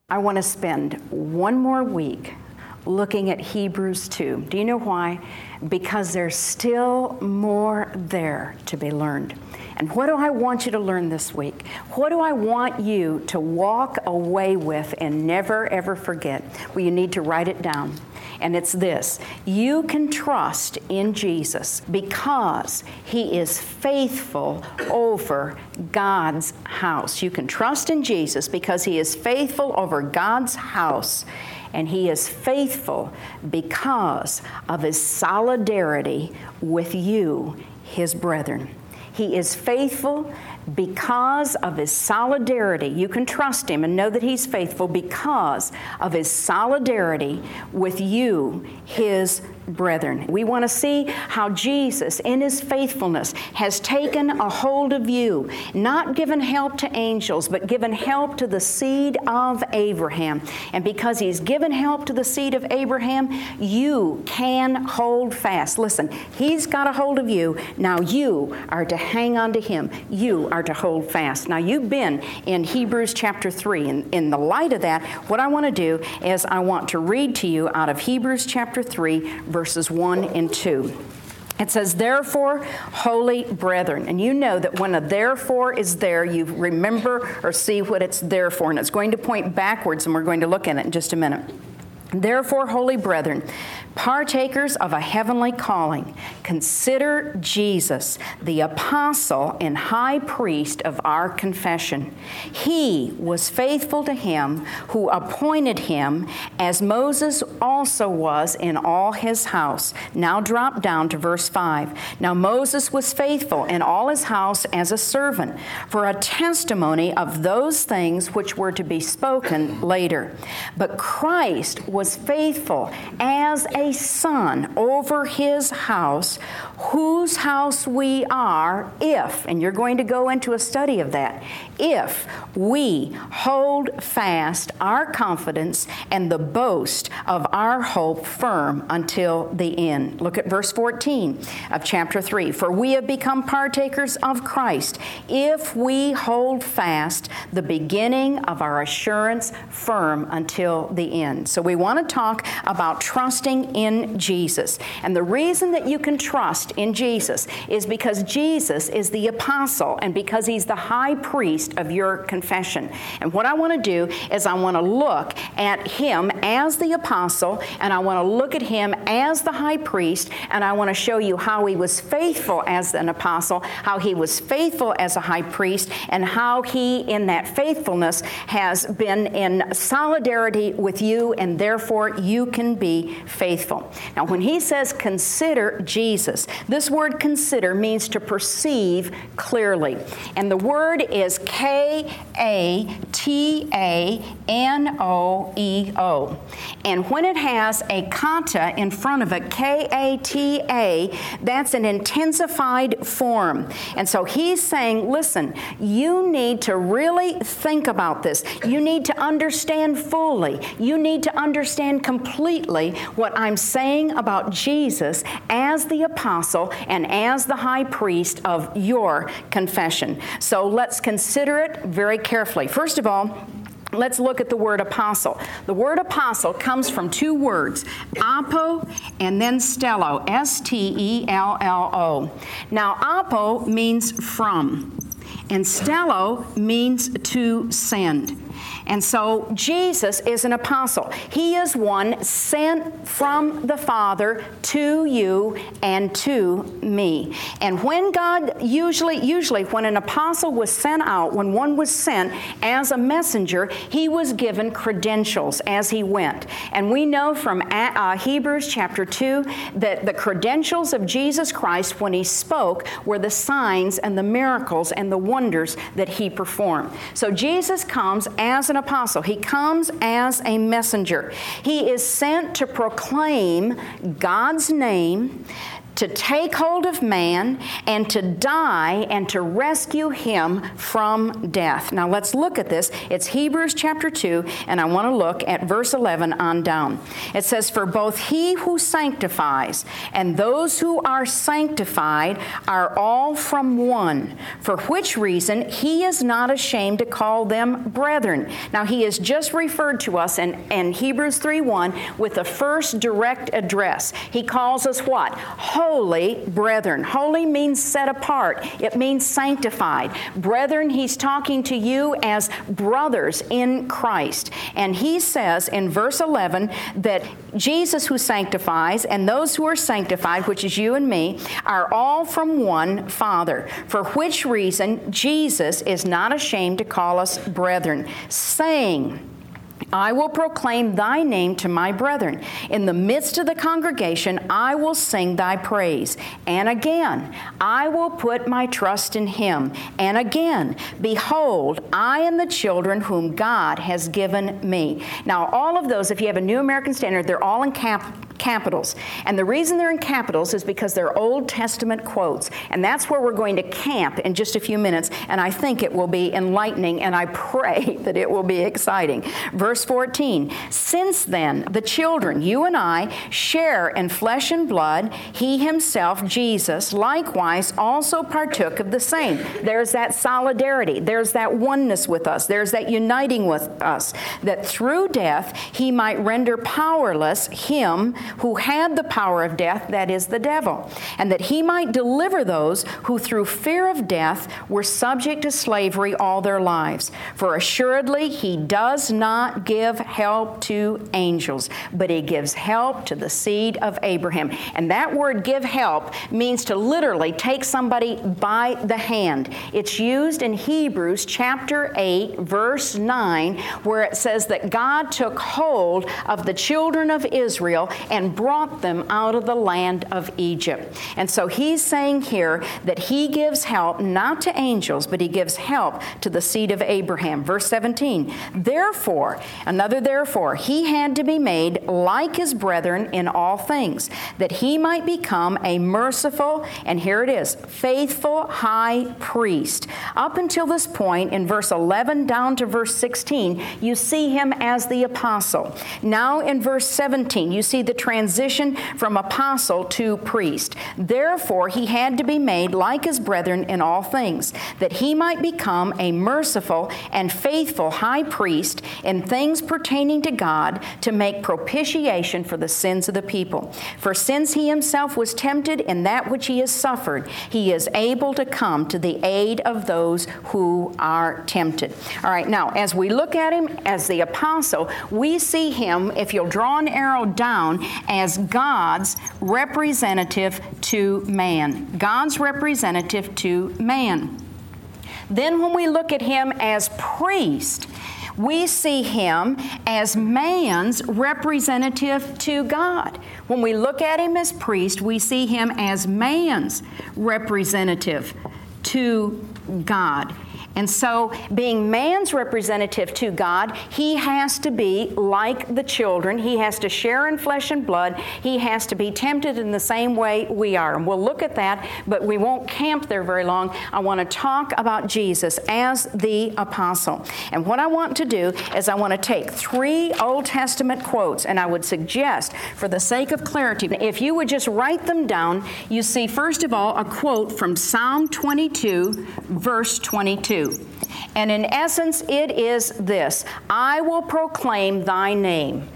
I want to spend one more week looking at Hebrews 2. Do you know why? Because there's still more there to be learned. And what do I want you to learn this week? What do I want you to walk away with and never, ever forget? Well, you need to write it down. And it's this: you can trust in Jesus because He is faithful over God's house. You can trust in Jesus because He is faithful over God's house. And He is faithful because of His solidarity with you, His brethren. He is faithful because of His solidarity. You can trust Him and know that He's faithful because of His solidarity with you, His brethren. We want to see how Jesus, in His faithfulness, has taken a hold of you, not given help to angels, but given help to the seed of Abraham. And because He's given help to the seed of Abraham, you can hold fast. Listen, He's got a hold of you. Now you are to hang on to Him. You are to hold fast. Now you've been in Hebrews chapter 3. And in the light of that, what I want to do is I want to read to you out of Hebrews chapter 3, verses 1 and 2. It says, "Therefore, holy brethren," and you know that when a therefore is there, you remember or see what it's there for, and it's going to point backwards, and we're going to look at it in just a minute. "Therefore, holy brethren, partakers of a heavenly calling, consider Jesus, the apostle and high priest of our confession. He was faithful to Him who appointed him, as Moses also was in all his house." Now drop down to verse 5. "Now Moses was faithful in all his house as a servant, for a testimony of those things which were to be spoken later. But Christ was faithful as a son over His house, whose house we are, if," and you're going to go into a study of that, "if we hold fast our confidence and the boast of our hope firm until the end." Look at verse 14 of chapter 3. "For we have become partakers of Christ, if we hold fast the beginning of our assurance firm until the end." So we want to talk about trusting in Jesus. And the reason that you can trust in Jesus is because Jesus is the apostle and because He's the high priest of your confession. And what I want to do is I want to look at Him as the apostle, and I want to look at Him as the high priest, and I want to show you how He was faithful as an apostle, how He was faithful as a high priest, and how He, in that faithfulness, has been in solidarity with you, and therefore you can be faithful. Now, when he says consider Jesus, this word consider means to perceive clearly. And the word is K-A-T-A-N-O-E-O. And when it has a kata in front of it, K-A-T-A, that's an intensified form. And so he's saying, listen, you need to really think about this. You need to understand fully. You need to understand completely what I'm saying about Jesus as the apostle and as the high priest of your confession. So let's consider it very carefully. First of all, let's look at the word apostle. The word apostle comes from two words, apo and then stello, S-T-E-L-L-O. Now, apo means from, and stello means to send. And so Jesus is an apostle. He is one sent from the Father to you and to me. And when God, usually when an apostle was sent out, when one was sent as a messenger, he was given credentials as he went. And we know from Hebrews chapter 2 that the credentials of Jesus Christ when He spoke were the signs and the miracles and the wonders that He performed. So Jesus comes as an apostle. He comes as a messenger. He is sent to proclaim God's name, to take hold of man and to die and to rescue him from death. Now let's look at this. It's Hebrews chapter 2, and I want to look at verse 11 on down. It says, "For both he who sanctifies and those who are sanctified are all from one, for which reason he is not ashamed to call them brethren." Now he has just referred to us in Hebrews 3:1 with the first direct address. He calls us what? Holy brethren. Holy means set apart. It means sanctified. Brethren, he's talking to you as brothers in Christ. And he says in verse 11 that Jesus who sanctifies and those who are sanctified, which is you and me, are all from one Father, for which reason Jesus is not ashamed to call us brethren, saying, "I will proclaim thy name to my brethren. In the midst of the congregation, I will sing thy praise. And again, I will put my trust in him. And again, behold, I am the children whom God has given me." Now, all of those, if you have a New American Standard, they're all in capitals. And the reason they're in capitals is because they're Old Testament quotes. And that's where we're going to camp in just a few minutes. And I think it will be enlightening, and I pray that it will be exciting. Verse 14, "Since then the children, you and I, share in flesh and blood, he himself, Jesus, likewise also partook of the same." There's that solidarity. There's that oneness with us. There's that uniting with us, that through death he might render powerless him who had the power of death, that is the devil, and that he might deliver those who through fear of death were subject to slavery all their lives. For assuredly he does not give help to angels, but he gives help to the seed of Abraham. And that word "give help" means to literally take somebody by the hand. It's used in Hebrews chapter 8, verse 9, where it says that God took hold of the children of Israel and brought them out of the land of Egypt. And so he's saying here that he gives help not to angels, but he gives help to the seed of Abraham. Verse 17, "Therefore," another therefore, "he had to be made like his brethren in all things, that he might become a merciful," and here it is, "faithful high priest." Up until this point, in verse 11 down to verse 16, you see him as the apostle. Now in verse 17, you see the transition from apostle to priest. "Therefore he had to be made like his brethren in all things, that he might become a merciful and faithful high priest in things pertaining to God, to make propitiation for the sins of the people. For since he himself was tempted in that which he has suffered, he is able to come to the aid of those who are tempted." All right, now as we look at him as the apostle, we see him, if you'll draw an arrow down, as God's representative to man. God's representative to man. Then when we look at him as priest, we see him as man's representative to God. When we look at him as priest, we see him as man's representative to God. And so, being man's representative to God, he has to be like the children. He has to share in flesh and blood. He has to be tempted in the same way we are. And we'll look at that, but we won't camp there very long. I want to talk about Jesus as the apostle. And what I want to do is I want to take 3 Old Testament quotes, and I would suggest, for the sake of clarity, if you would just write them down, you see, first of all, a quote from Psalm 22, verse 22. And in essence, it is this: "I will proclaim thy name.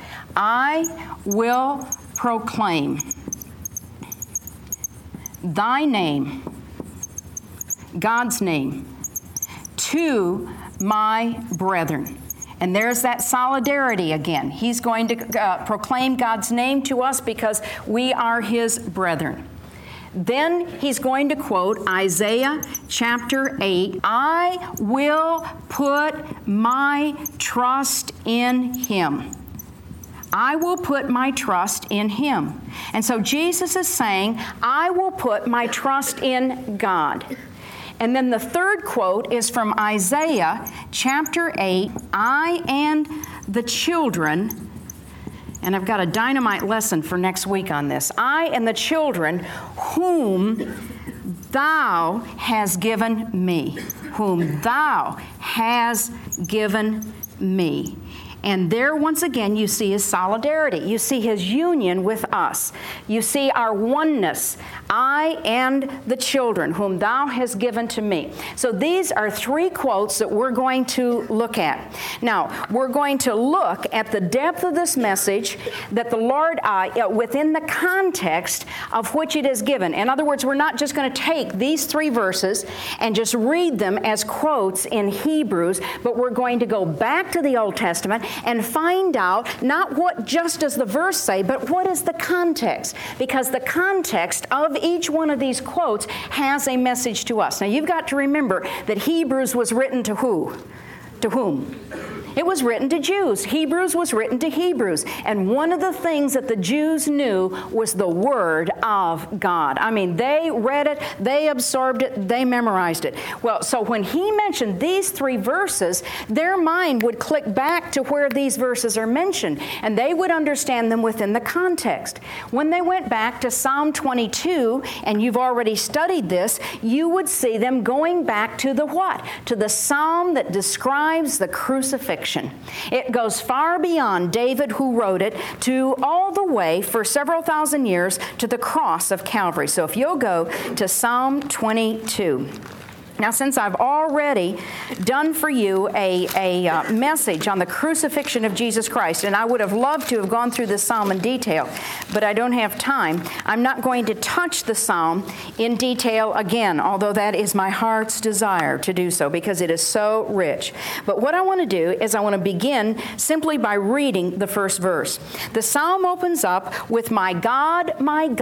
I will proclaim thy name," God's name, "to my brethren." And there's that solidarity again. He's going to proclaim God's name to us because we are his brethren. Then he's going to quote Isaiah chapter 8, "I will put my trust in him." I will put my trust in him. And so Jesus is saying, I will put my trust in God. And then the third quote is from Isaiah chapter 8, "I and the children and I've got a dynamite lesson for next week on this. I and the children whom thou hast given me. Whom thou hast given me. And there, once again, you see his solidarity. You see his union with us. You see our oneness. I and the children whom thou hast given to me. So these are three quotes that we're going to look at. Now, we're going to look at the depth of this message that the Lord, within the context of which it is given. In other words, we're not just going to take these three verses and just read them as quotes in Hebrews, but we're going to go back to the Old Testament and find out not what just does the verse say, but what is the context. Because the context of each one of these quotes has a message to us. Now, you've got to remember that Hebrews was written to who? To whom? It was written to Jews. Hebrews was written to Hebrews. And one of the things that the Jews knew was the Word of God. I mean, they read it, they absorbed it, they memorized it. Well, so when he mentioned these three verses, their mind would click back to where these verses are mentioned, and they would understand them within the context. When they went back to Psalm 22, and you've already studied this, you would see them going back to the what? To the psalm that describes the crucifixion. It goes far beyond David, who wrote it, to all the way for several thousand years to the cross of Calvary. So if you'll go to Psalm 22. Now, since I've already done for you a message on the crucifixion of Jesus Christ, and I would have loved to have gone through this psalm in detail, but I don't have time, I'm not going to touch the psalm in detail again, although that is my heart's desire to do so because it is so rich. But what I want to do is I want to begin simply by reading the first verse. The psalm opens up with, my God,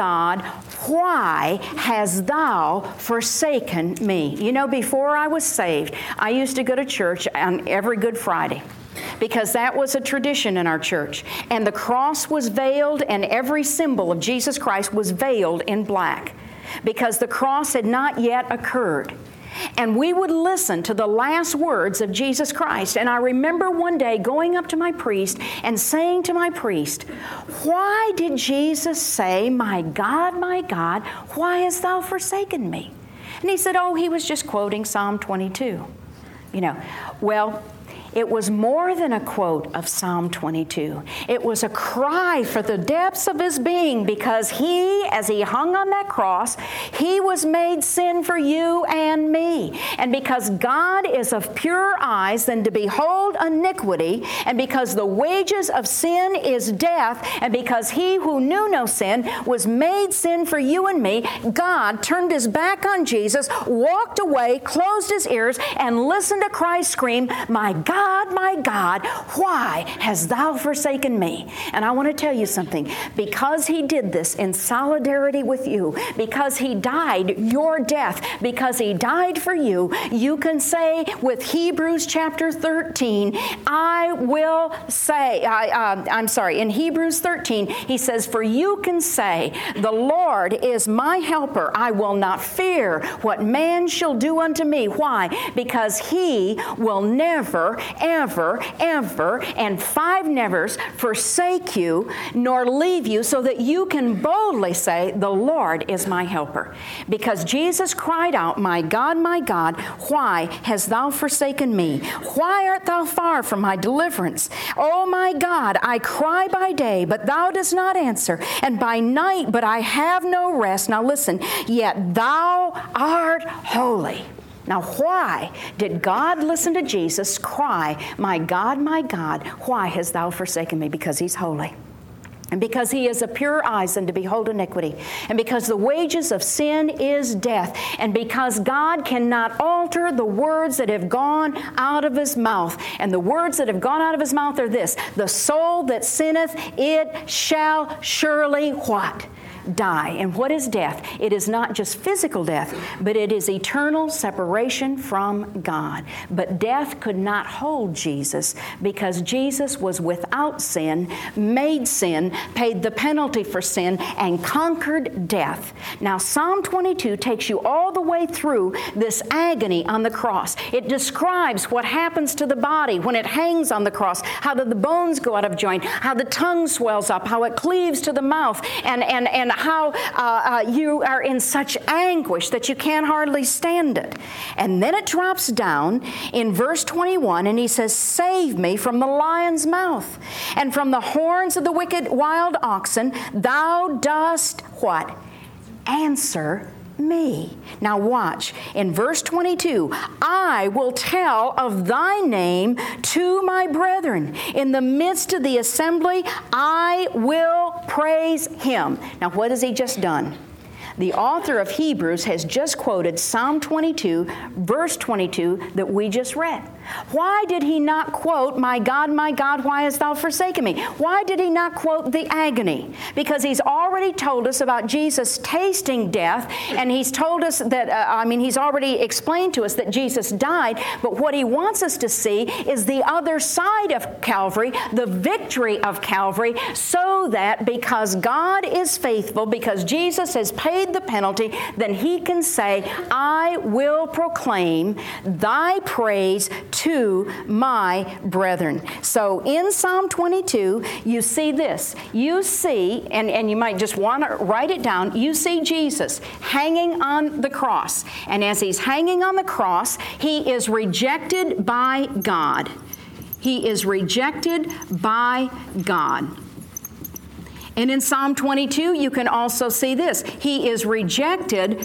why hast thou forsaken me?" You know, before I was saved, I used to go to church on every Good Friday because that was a tradition in our church. And the cross was veiled, and every symbol of Jesus Christ was veiled in black because the cross had not yet occurred. And we would listen to the last words of Jesus Christ. And I remember one day going up to my priest and saying to my priest, "Why did Jesus say, my God, why hast thou forsaken me?" And he said, "Oh, he was just quoting Psalm 22. You know, well, it was more than a quote of Psalm 22. It was a cry for the depths of his being, because he, as he hung on that cross, he was made sin for you and me. And because God is of purer eyes than to behold iniquity, and because the wages of sin is death, and because he who knew no sin was made sin for you and me, God turned his back on Jesus, walked away, closed his ears, and listened to Christ scream, my God, why hast thou forsaken me?" And I want to tell you something. Because he did this in solidarity with you, because he died your death, because he died for you, you can say with Hebrews chapter 13, in Hebrews 13, he says, "For you can say, the Lord is my helper. I will not fear what man shall do unto me." Why? Because he will never, ever, and 5 nevers forsake you nor leave you, so that you can boldly say, "The Lord is my helper." Because Jesus cried out, my God, why hast thou forsaken me? Why art thou far from my deliverance? O my God, I cry by day, but thou dost not answer, and by night, but I have no rest. Now listen, yet thou art holy. Now, why did God listen to Jesus cry, my God, why hast thou forsaken me?" Because he's holy. And because he is of purer eyes than to behold iniquity. And because the wages of sin is death. And because God cannot alter the words that have gone out of his mouth. And the words that have gone out of his mouth are this: the soul that sinneth, it shall surely what? die. And what is death? It is not just physical death, but it is eternal separation from God. But death could not hold Jesus because Jesus was without sin, made sin, paid the penalty for sin, and conquered death. Now, Psalm 22 takes you all the way through this agony on the cross. It describes what happens to the body when it hangs on the cross, how the bones go out of joint, how the tongue swells up, how it cleaves to the mouth, and how you are in such anguish that you can't hardly stand it. And then it drops down in verse 21, and he says, "Save me from the lion's mouth, and from the horns of the wicked wild oxen. Thou dost" what? "Answer me." Now watch. In verse 22, "I will tell of thy name to my brethren. In the midst of the assembly, I will praise him." Now what has he just done? The author of Hebrews has just quoted Psalm 22, verse 22 that we just read. Why did he not quote, my God, why hast thou forsaken me?" Why did he not quote the agony? Because he's already told us about Jesus tasting death, and he's told us that, he's already explained to us that Jesus died, but what he wants us to see is the other side of Calvary, the victory of Calvary, so that because God is faithful, because Jesus has paid the penalty, then he can say, "I will proclaim thy praise to my brethren." So in Psalm 22, you see this. You see, and you might just want to write it down, you see Jesus hanging on the cross. And as he's hanging on the cross, he is rejected by God. He is rejected by God. And in Psalm 22, you can also see this. He is rejected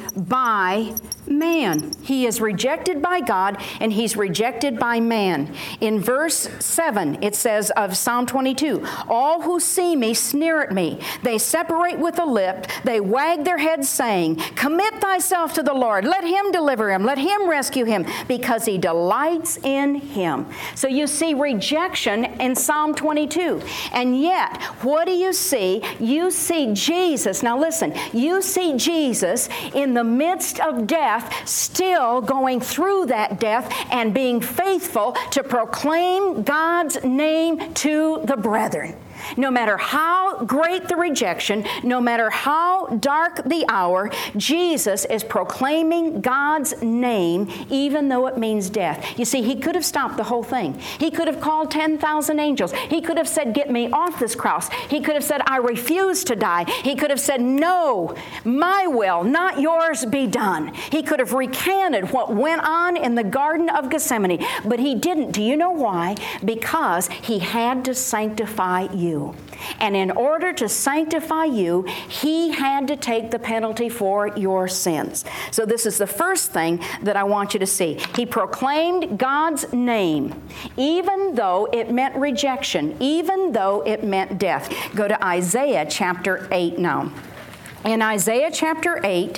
by man. He is rejected by God, and he's rejected by man. In verse 7, it says of Psalm 22, "All who see me sneer at me. They separate with the lip. They wag their heads, saying, Commit thyself to the Lord. Let him deliver him. Let him rescue him, because he delights in him." So you see rejection in Psalm 22. And yet, what do you see? You see Jesus. Now listen, you see Jesus in the midst of death, still going through that death and being faithful to proclaim God's name to the brethren. No matter how great the rejection, no matter how dark the hour, Jesus is proclaiming God's name, even though it means death. You see, he could have stopped the whole thing. He could have called 10,000 angels. He could have said, "Get me off this cross." He could have said, "I refuse to die." He could have said, "No, my will, not yours, be done." He could have recanted what went on in the Garden of Gethsemane, but he didn't. Do you know why? Because he had to sanctify you. And in order to sanctify you, he had to take the penalty for your sins. So this is the first thing that I want you to see. He proclaimed God's name, even though it meant rejection, even though it meant death. Go to Isaiah chapter 8 now. In Isaiah chapter 8,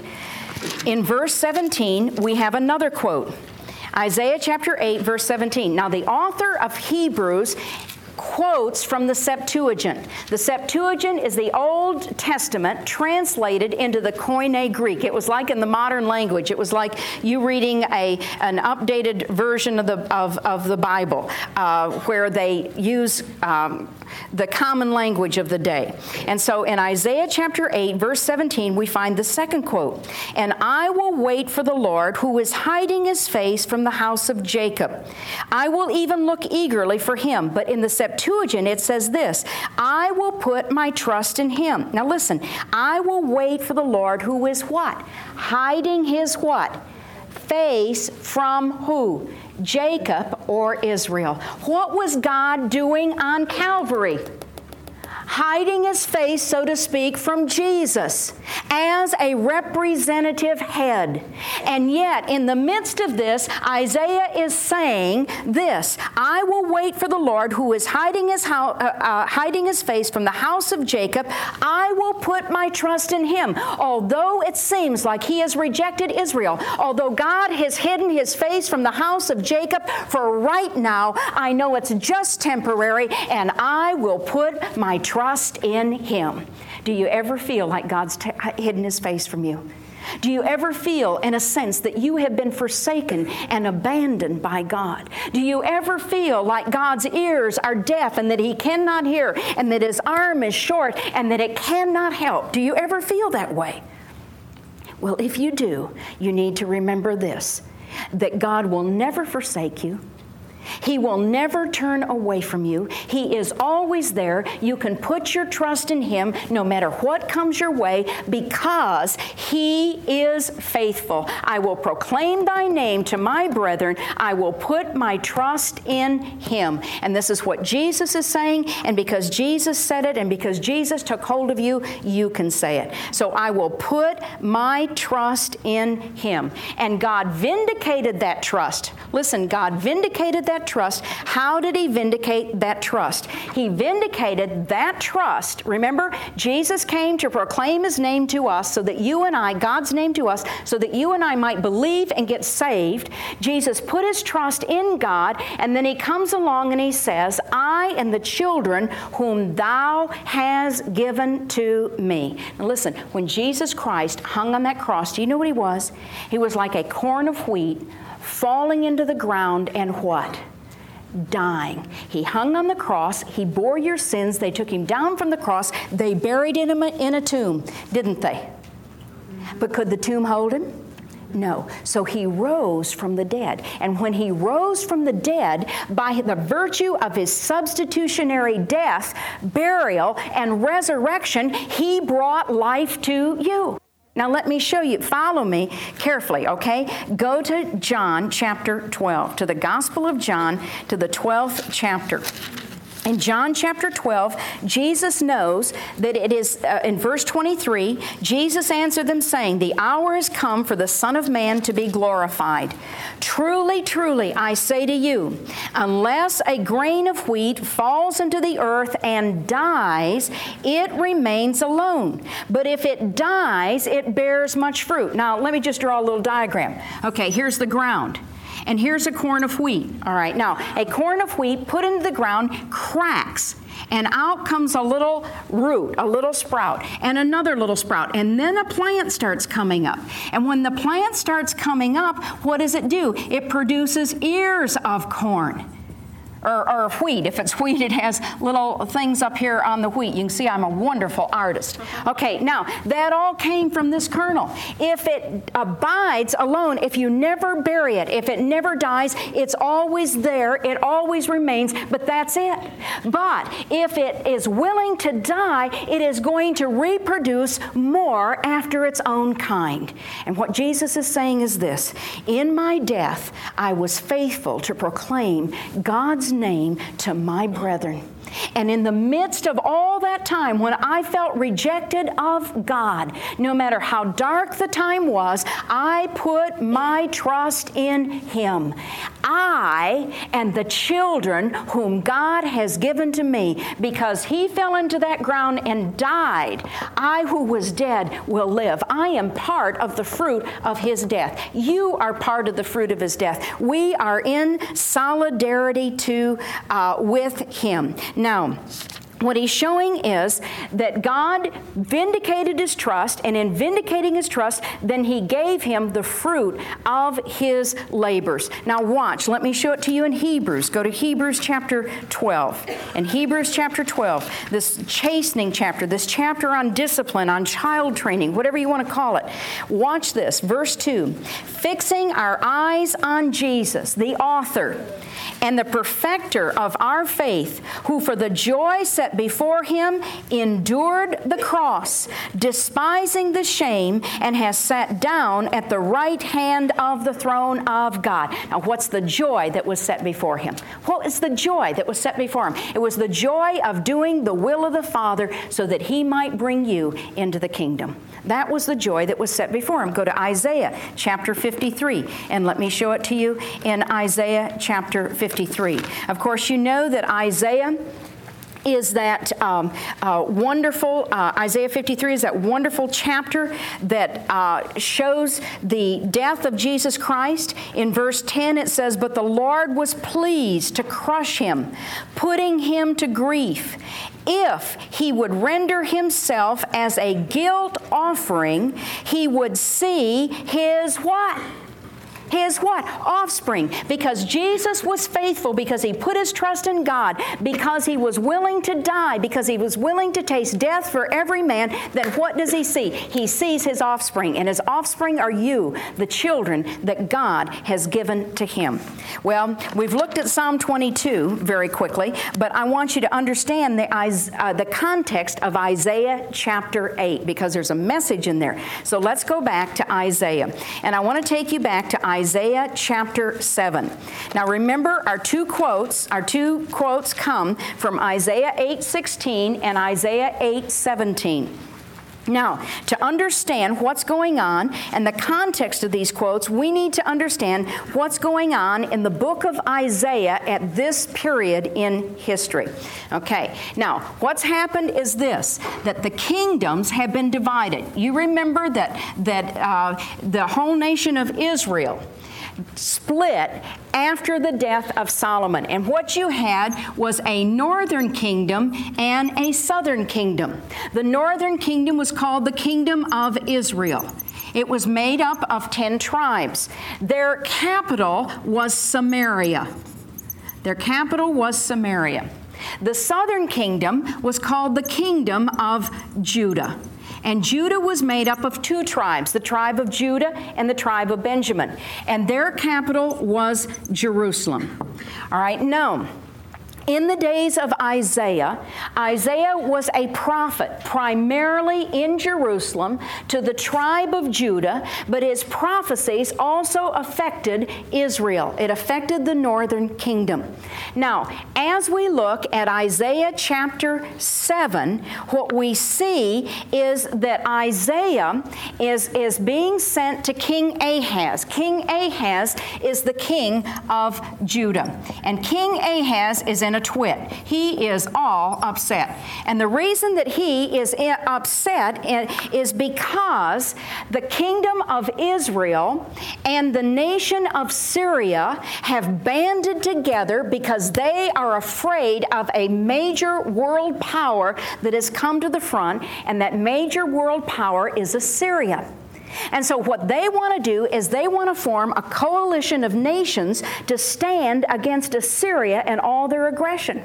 in verse 17, we have another quote. Isaiah chapter 8, verse 17. Now the author of Hebrews quotes from the Septuagint. The Septuagint is the Old Testament translated into the Koine Greek. It was like in the modern language. It was like you reading an updated version of the Bible, where they use the common language of the day. And so in Isaiah chapter 8, verse 17, we find the second quote. "And I will wait for the Lord, who is hiding his face from the house of Jacob. I will even look eagerly for him." But in the Septuagint, it says this, "I will put my trust in him." Now listen, I will wait for the Lord, who is what? Hiding his what? Face from who? Jacob or Israel. What was God doing on Calvary? Hiding his face, so to speak, from Jesus as a representative head. And yet, in the midst of this, Isaiah is saying this, "I will wait for the Lord, who is hiding his face from the house of Jacob. I will put my trust in him." Although it seems like he has rejected Israel, although God has hidden his face from the house of Jacob, for right now, I know it's just temporary, and I will put my trust trust in Him. Do you ever feel like God's hidden His face from you? Do you ever feel, in a sense, that you have been forsaken and abandoned by God? Do you ever feel like God's ears are deaf and that He cannot hear and that His arm is short and that it cannot help? Do you ever feel that way? Well, if you do, you need to remember this, that God will never forsake you. He will never turn away from you. He is always there. You can put your trust in Him no matter what comes your way because He is faithful. I will proclaim Thy name to my brethren. I will put my trust in Him. And this is what Jesus is saying. And because Jesus said it and because Jesus took hold of you, you can say it. So I will put my trust in Him. And God vindicated that trust. Listen, God vindicated that trust. How did He vindicate that trust? He vindicated that trust. Remember, Jesus came to proclaim His name to us so that you and I, God's name to us, so that you and I might believe and get saved. Jesus put His trust in God, and then He comes along and He says, I and the children whom Thou hast given to me. Now listen, when Jesus Christ hung on that cross, do you know what He was? He was like a corn of wheat falling into the ground and what? Dying. He hung on the cross. He bore your sins. They took Him down from the cross. They buried Him in a tomb, didn't they? But could the tomb hold Him? No. So He rose from the dead. And when He rose from the dead, by the virtue of His substitutionary death, burial, and resurrection, He brought life to you. Now let me show you. Follow me carefully, okay? Go to John chapter 12, to the Gospel of John, to the 12th chapter. In John chapter 12, Jesus knows that it is, in verse 23, Jesus answered them saying, the hour has come for the Son of Man to be glorified. Truly, truly, I say to you, unless a grain of wheat falls into the earth and dies, it remains alone. But if it dies, it bears much fruit. Now, let me just draw a little diagram. Okay, here's the ground. And here's a corn of wheat. All right, now a corn of wheat put into the ground cracks, and out comes a little root, a little sprout, and another little sprout, and then a plant starts coming up. And when the plant starts coming up, what does it do? It produces ears of corn. Or wheat. If it's wheat, it has little things up here on the wheat. You can see I'm a wonderful artist. Okay, now, that all came from this kernel. If it abides alone, if you never bury it, if it never dies, it's always there, it always remains, but that's it. But if it is willing to die, it is going to reproduce more after its own kind. And what Jesus is saying is this, in my death, I was faithful to proclaim God's name to my brethren. And in the midst of all that time, when I felt rejected of God, no matter how dark the time was, I put my trust in Him. I and the children whom God has given to me, because He fell into that ground and died, I who was dead will live. I am part of the fruit of His death. You are part of the fruit of His death. We are in solidarity with Him. Now, what He's showing is that God vindicated His trust, and in vindicating His trust, then He gave him the fruit of his labors. Now watch, let me show it to you in Hebrews. Go to Hebrews chapter 12. In Hebrews chapter 12, this chastening chapter, this chapter on discipline, on child training, whatever you want to call it. Watch this, verse 2. Fixing our eyes on Jesus, the author and the perfecter of our faith, who for the joy set before Him endured the cross, despising the shame, and has sat down at the right hand of the throne of God. Now, what's the joy that was set before Him? Well, it's the joy that was set before Him. It was the joy of doing the will of the Father so that He might bring you into the kingdom. That was the joy that was set before Him. Go to Isaiah chapter 53, and let me show it to you in Isaiah chapter 53. Of course, you know that Isaiah is that wonderful, Isaiah 53 is that wonderful chapter that shows the death of Jesus Christ. In verse 10 it says, "But the Lord was pleased to crush him, putting him to grief. If he would render himself as a guilt offering, he would see his" what? His what? Offspring. Because Jesus was faithful, because he put his trust in God, because he was willing to die, because he was willing to taste death for every man, then what does he see? He sees his offspring, and his offspring are you, the children that God has given to him. Well, we've looked at Psalm 22 very quickly, but I want you to understand the context of Isaiah chapter 8, because there's a message in there. So let's go back to Isaiah. And I want to take you back to Isaiah chapter 7. Now remember, our two quotes come from Isaiah 8:16 and Isaiah 8:17. Now, to understand what's going on and the context of these quotes, we need to understand what's going on in the book of Isaiah at this period in history. Okay, now, what's happened is this, that the kingdoms have been divided. You remember that the whole nation of Israel split after the death of Solomon. And what you had was a northern kingdom and a southern kingdom. The northern kingdom was called the Kingdom of Israel. It was made up of 10 tribes. Their capital was Samaria. The southern kingdom was called the Kingdom of Judah. And Judah was made up of 2 tribes, the tribe of Judah and the tribe of Benjamin. And their capital was Jerusalem. All right, now, in the days of Isaiah, Isaiah was a prophet primarily in Jerusalem to the tribe of Judah, but his prophecies also affected Israel. It affected the northern kingdom. Now, as we look at Isaiah chapter 7, what we see is that Isaiah is being sent to King Ahaz. King Ahaz is the king of Judah. And King Ahaz is in a twit. He is all upset. And the reason that he is upset is because the kingdom of Israel and the nation of Syria have banded together because they are afraid of a major world power that has come to the front, and that major world power is Assyria. And so what they want to do is they want to form a coalition of nations to stand against Assyria and all their aggression.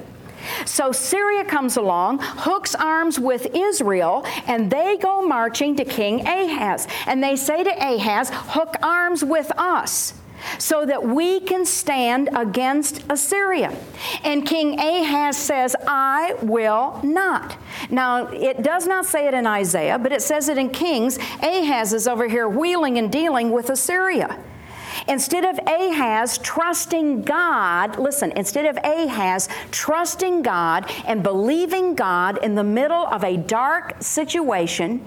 So Syria comes along, hooks arms with Israel, and they go marching to King Ahaz. And they say to Ahaz, hook arms with us, so that we can stand against Assyria. And King Ahaz says, I will not. Now, it does not say it in Isaiah, but it says it in Kings. Ahaz is over here wheeling and dealing with Assyria. Instead of Ahaz trusting God, listen, instead of Ahaz trusting God and believing God in the middle of a dark situation,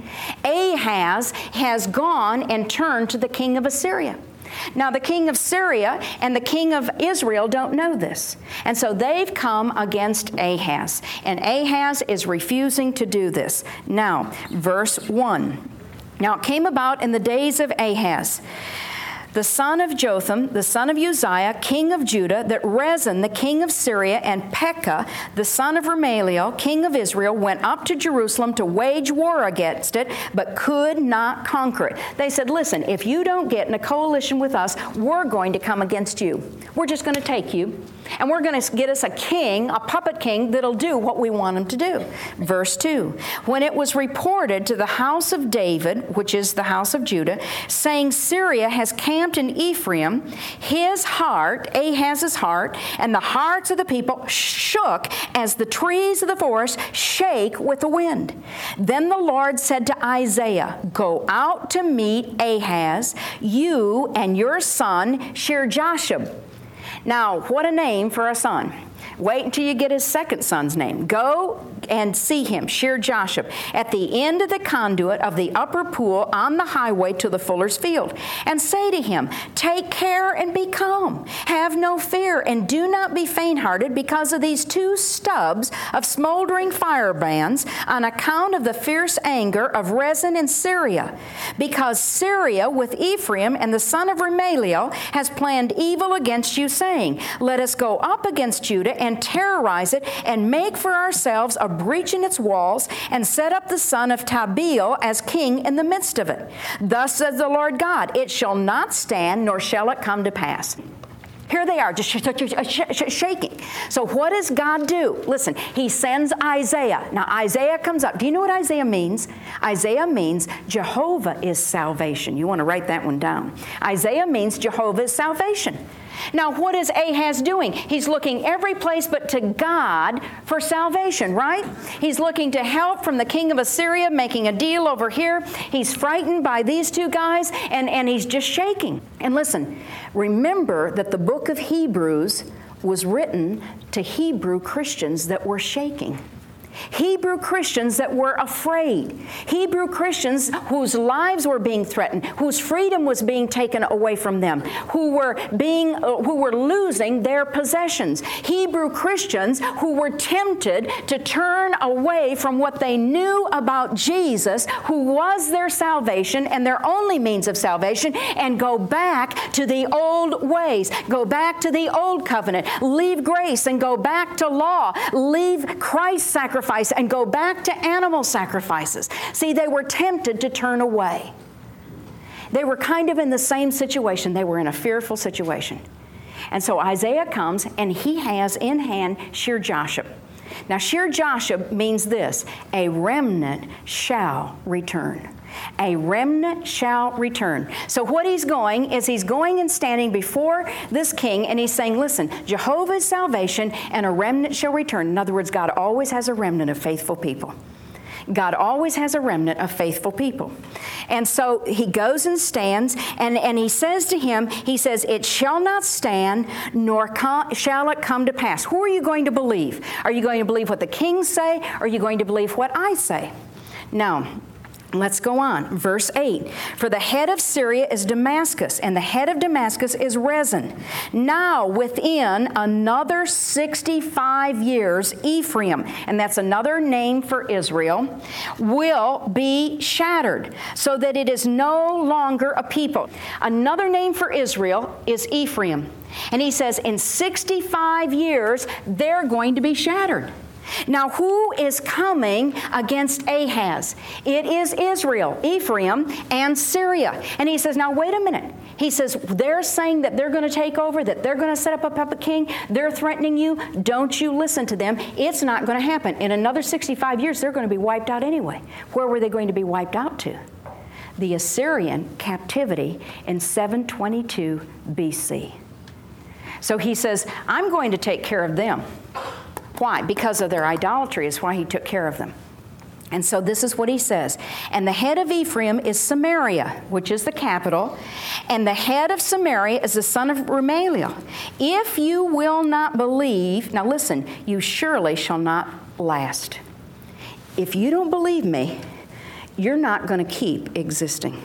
Ahaz has gone and turned to the king of Assyria. Now, the king of Syria and the king of Israel don't know this. And so they've come against Ahaz. And Ahaz is refusing to do this. Now, verse 1. Now, it came about in the days of Ahaz, the son of Jotham, the son of Uzziah, king of Judah, that Rezin, the king of Syria, and Pekah, the son of Remaliel, king of Israel, went up to Jerusalem to wage war against it, but could not conquer it. They said, listen, if you don't get in a coalition with us, we're going to come against you. We're just going to take you, and we're going to get us a king, a puppet king, that'll do what we want him to do. Verse 2, when it was reported to the house of David, which is the house of Judah, saying, Syria has camped in Ephraim, his heart, Ahaz's heart, and the hearts of the people shook as the trees of the forest shake with the wind. Then the Lord said to Isaiah, go out to meet Ahaz, you and your son Shear-Jashub. Now, what a name for a son. Wait until you get his second son's name. Go and see him, Shear-Jashub, at the end of the conduit of the upper pool on the highway to the fuller's field, and say to him, take care and be calm. Have no fear, and do not be faint-hearted because of these 2 stubs of smoldering firebrands on account of the fierce anger of Rezin in Syria. Because Syria with Ephraim and the son of Remaliel has planned evil against you, saying, let us go up against Judah and terrorize it and make for ourselves a breach in its walls and set up the son of Tabeel as king in the midst of it. Thus says the Lord God, it shall not stand, nor shall it come to pass. Here they are, just shaking. So what does God do? Listen, he sends Isaiah. Now Isaiah comes up. Do you know what Isaiah means? Isaiah means Jehovah is salvation. You want to write that one down. Isaiah means Jehovah is salvation. Now, what is Ahaz doing? He's looking every place but to God for salvation, right? He's looking to help from the king of Assyria, making a deal over here. He's frightened by these 2 guys, and he's just shaking. And listen, remember that the book of Hebrews was written to Hebrew Christians that were shaking. Hebrew Christians that were afraid. Hebrew Christians whose lives were being threatened, whose freedom was being taken away from them, who were losing their possessions. Hebrew Christians who were tempted to turn away from what they knew about Jesus, who was their salvation and their only means of salvation, and go back to the old ways, go back to the old covenant, leave grace and go back to law, leave Christ's sacrifice and go back to animal sacrifices. See, they were tempted to turn away. They were kind of in the same situation. They were in a fearful situation. And so Isaiah comes, and he has in hand Shear-Jashub. Now, Shear-Jashub means this: a remnant shall return. A remnant shall return. So what he's going is he's going and standing before this king, and he's saying, listen, Jehovah's salvation and a remnant shall return. In other words, God always has a remnant of faithful people. God always has a remnant of faithful people. And so he goes and stands, and he says to him, he says, it shall not stand, nor shall it come to pass. Who are you going to believe? Are you going to believe what the kings say, or are you going to believe what I say? Now, let's go on. Verse 8. For the head of Syria is Damascus, and the head of Damascus is Rezin. Now within another 65 years, Ephraim, and that's another name for Israel, will be shattered, so that it is no longer a people. Another name for Israel is Ephraim. And he says in 65 years, they're going to be shattered. Now, who is coming against Ahaz? It is Israel, Ephraim, and Syria. And he says, now wait a minute. He says, they're saying that they're going to take over, that they're going to set up a puppet king. They're threatening you. Don't you listen to them. It's not going to happen. In another 65 years, they're going to be wiped out anyway. Where were they going to be wiped out to? The Assyrian captivity in 722 BC. So he says, I'm going to take care of them. Why? Because of their idolatry is why he took care of them. And so this is what he says. And the head of Ephraim is Samaria, which is the capital. And the head of Samaria is the son of Remaliel. If you will not believe, now listen, you surely shall not last. If you don't believe me, you're not going to keep existing.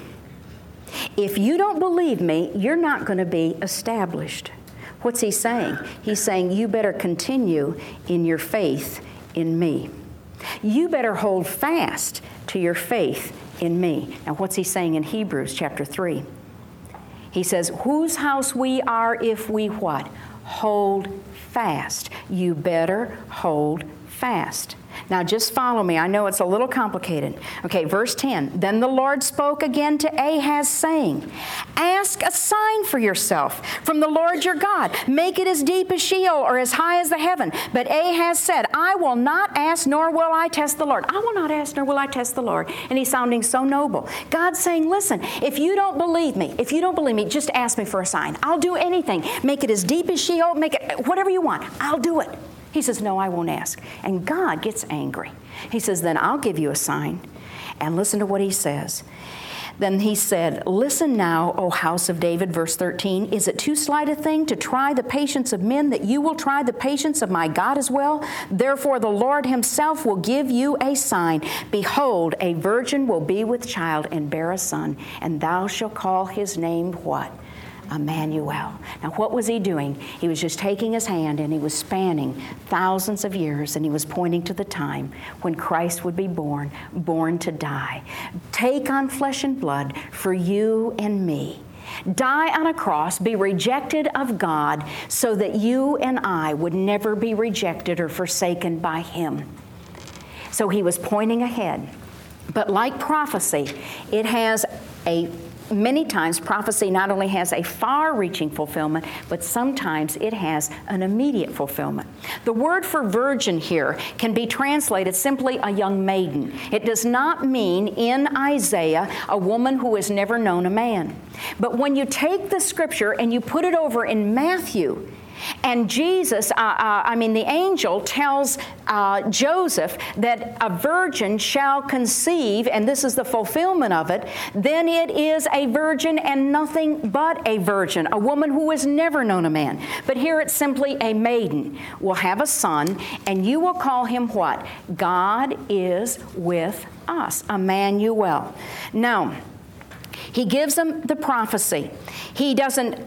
If you don't believe me, you're not going to be established. What's he saying? He's saying you better continue in your faith in me. You better hold fast to your faith in me. Now what's he saying in Hebrews chapter 3? He says, whose house we are if we what? Hold fast. You better hold fast. Now just follow me. I know it's a little complicated. Okay, verse 10. Then the Lord spoke again to Ahaz, saying, ask a sign for yourself from the Lord your God. Make it as deep as Sheol or as high as the heaven. But Ahaz said, I will not ask, nor will I test the Lord. I will not ask, nor will I test the Lord. And he's sounding so noble. God's saying, listen, if you don't believe me, just ask me for a sign. I'll do anything. Make it as deep as Sheol. Make it whatever you want. I'll do it. He says, no, I won't ask. And God gets angry. He says, then I'll give you a sign. And listen to what he says. Then he said, "Listen now, O house of David," verse 13, "is it too slight a thing to try the patience of men, that you will try the patience of my God as well? Therefore the Lord himself will give you a sign. Behold, a virgin will be with child and bear a son, and thou shalt call his name" what? Emmanuel. Now what was he doing? He was just taking his hand and he was spanning thousands of years, and he was pointing to the time when Christ would be born to die. Take on flesh and blood for you and me. Die on a cross, be rejected of God, so that you and I would never be rejected or forsaken by him. So he was pointing ahead. But like prophecy, it has many times prophecy not only has a far-reaching fulfillment, but sometimes it has an immediate fulfillment. The word for virgin here can be translated simply a young maiden. It does not mean in Isaiah a woman who has never known a man. But when you take the scripture and you put it over in Matthew, and the angel tells Joseph that a virgin shall conceive, and this is the fulfillment of it, then it is a virgin and nothing but a virgin, a woman who has never known a man. But here it's simply a maiden will have a son, and you will call him what? God is with us, Emmanuel. Now, he gives them the prophecy. He doesn't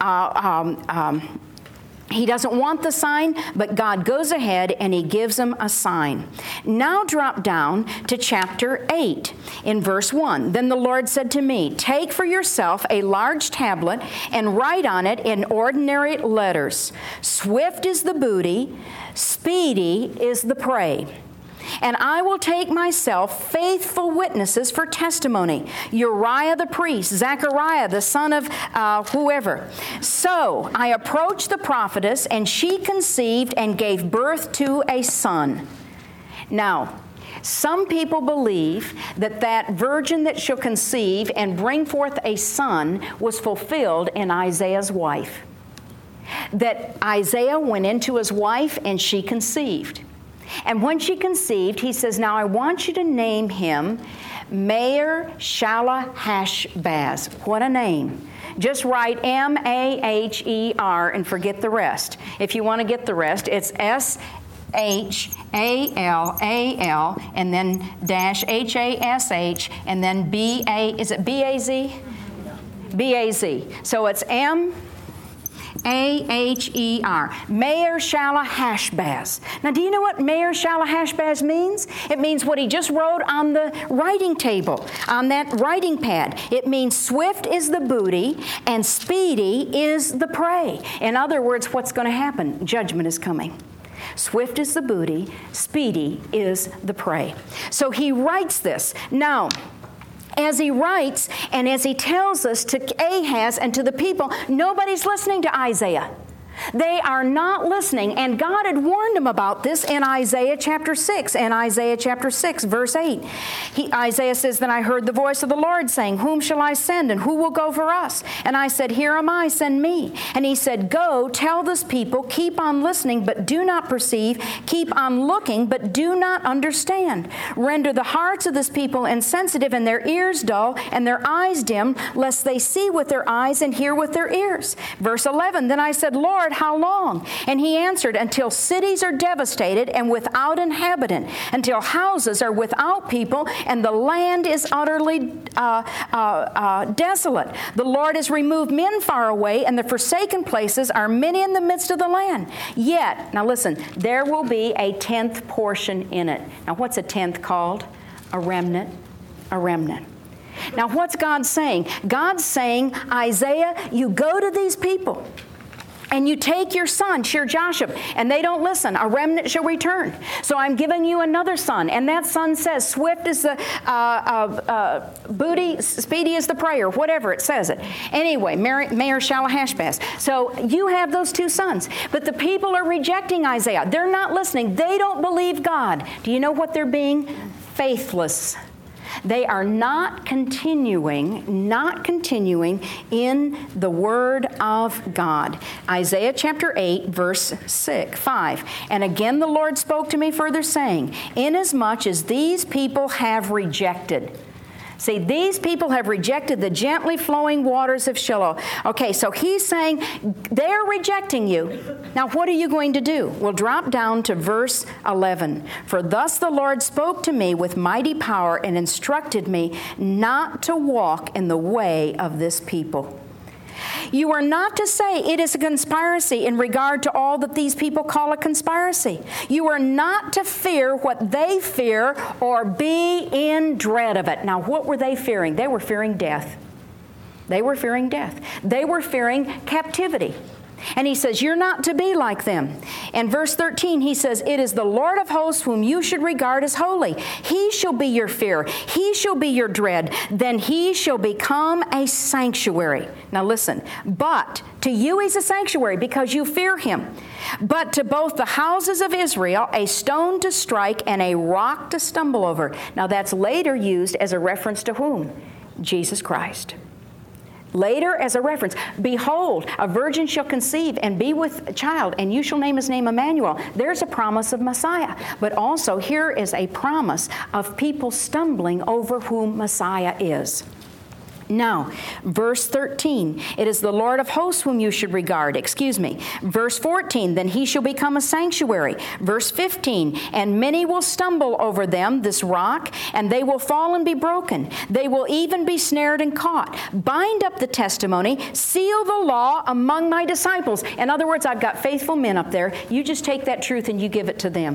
want the sign, but God goes ahead and he gives them a sign. Now drop down to chapter 8 in verse 1. Then the Lord said to me, "Take for yourself a large tablet and write on it in ordinary letters. Swift is the booty, speedy is the prey. And I will take myself faithful witnesses for testimony, Uriah the priest, Zechariah the son of whoever. So I approached the prophetess, and she conceived and gave birth to a son." Now, some people believe that virgin that shall conceive and bring forth a son was fulfilled in Isaiah's wife. That Isaiah went into his wife and she conceived. And when she conceived, he says, "Now I want you to name him Maher-Shalal-Hash-Baz." What a name. Just write Maher and forget the rest. If you want to get the rest, it's Shallal and then dash Hash and then is it B-A-Z? B-A-Z. So it's Maher, Maher-Shalal-Hash-Baz. Now, do you know what Maher-Shalal-Hash-Baz means? It means what he just wrote on the writing table, on that writing pad. It means swift is the booty and speedy is the prey. In other words, what's going to happen? Judgment is coming. Swift is the booty, speedy is the prey. So he writes this. Now, as he writes and as he tells us to Ahaz and to the people, nobody's listening to Isaiah. They are not listening, and God had warned them about this in Isaiah chapter 6. In Isaiah chapter 6, verse 8, Isaiah says, "Then I heard the voice of the Lord saying, Whom shall I send, and who will go for us? And I said, Here am I, send me. And he said, Go, tell this people, keep on listening, but do not perceive, keep on looking, but do not understand. Render the hearts of this people insensitive, and their ears dull, and their eyes dim, lest they see with their eyes and hear with their ears." Verse 11, "Then I said, Lord, how long?" And he answered, "Until cities are devastated and without inhabitant, until houses are without people, and the land is utterly desolate. The Lord has removed men far away, and the forsaken places are many in the midst of the land. Yet," now listen, "there will be a 10th portion in it." Now what's a 10th called? A remnant. A remnant. Now what's God saying? God's saying, Isaiah, you go to these people, and you take your son, Shear-Jashub, and they don't listen. A remnant shall return. So I'm giving you another son. And that son says, swift is the booty, speedy is the prey, or whatever it says it. Anyway, Maher-Shalal-Hash-Baz. So you have those two sons. But the people are rejecting Isaiah. They're not listening. They don't believe God. Do you know what they're being? Faithless. They are not continuing in the Word of God. Isaiah chapter 8, verse 5. "And again the Lord spoke to me further, saying, Inasmuch as these people have rejected." See, these people have rejected the gently flowing waters of Shiloh. Okay, so he's saying they're rejecting you. Now, what are you going to do? We'll drop down to verse 11. For thus the Lord spoke to me with mighty power and instructed me not to walk in the way of this people. You are not to say it is a conspiracy in regard to all that these people call a conspiracy. You are not to fear what they fear or be in dread of it. Now, what were they fearing? They were fearing death. They were fearing death. They were fearing captivity. And he says, you're not to be like them. And verse 13, he says, it is the Lord of hosts whom you should regard as holy. He shall be your fear. He shall be your dread. Then he shall become a sanctuary. Now listen, but to you he's a sanctuary because you fear him. But to both the houses of Israel, a stone to strike and a rock to stumble over. Now that's later used as a reference to whom? Jesus Christ. Later, as a reference, behold, a virgin shall conceive and be with a child, and you shall name his name Emmanuel. There's a promise of Messiah. But also, here is a promise of people stumbling over whom Messiah is. Now, verse 13, it is the Lord of hosts whom you should regard. Verse 14, then he shall become a sanctuary. Verse 15, and many will stumble over them, this rock, and they will fall and be broken. They will even be snared and caught. Bind up the testimony, seal the law among my disciples. In other words, I've got faithful men up there. You just take that truth and you give it to them.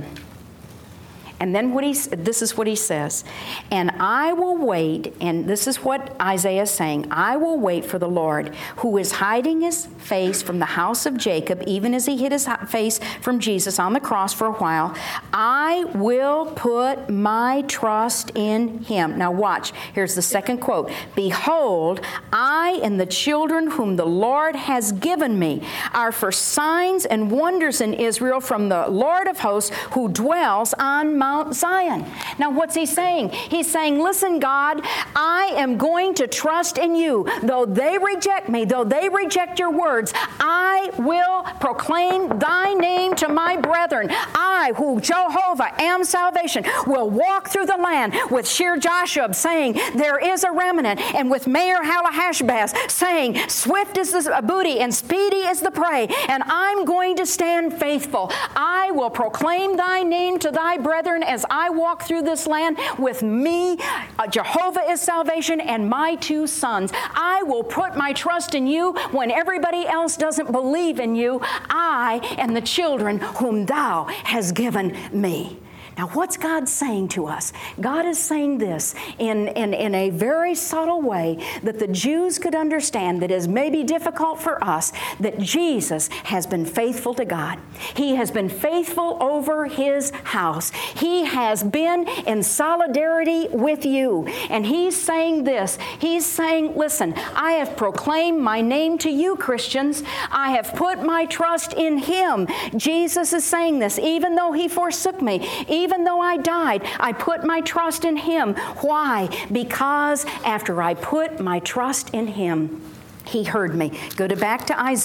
And then this is what he says. And I will wait, and this is what Isaiah is saying, I will wait for the Lord, who is hiding his face from the house of Jacob, even as he hid his face from Jesus on the cross for a while. I will put my trust in him. Now watch, here's the second quote. Behold, I and the children whom the Lord has given me are for signs and wonders in Israel from the Lord of hosts who dwells on Mount Zion. Now what's he saying? He's saying, listen, God, I am going to trust in you. Though they reject me, though they reject your words, I will proclaim thy name to my brethren. I, who Jehovah am salvation, will walk through the land with Shear Jashub saying, there is a remnant, and with Mayor Halahashbaz saying, swift is the booty and speedy is the prey, and I'm going to stand faithful. I will proclaim thy name to thy brethren as I walk through this land. With me, Jehovah is salvation, and my two sons. I will put my trust in you when everybody else doesn't believe in you. I and the children whom thou hast given me. Now, what's God saying to us? God is saying this in a very subtle way that the Jews could understand that is maybe difficult for us, that Jesus has been faithful to God. He has been faithful over his house. He has been in solidarity with you. And he's saying this. He's saying, listen, I have proclaimed my name to you, Christians. I have put my trust in him. Jesus is saying this. Even though he forsook me, even though I died, I put my trust in him. Why? Because after I put my trust in him, he heard me. Go back to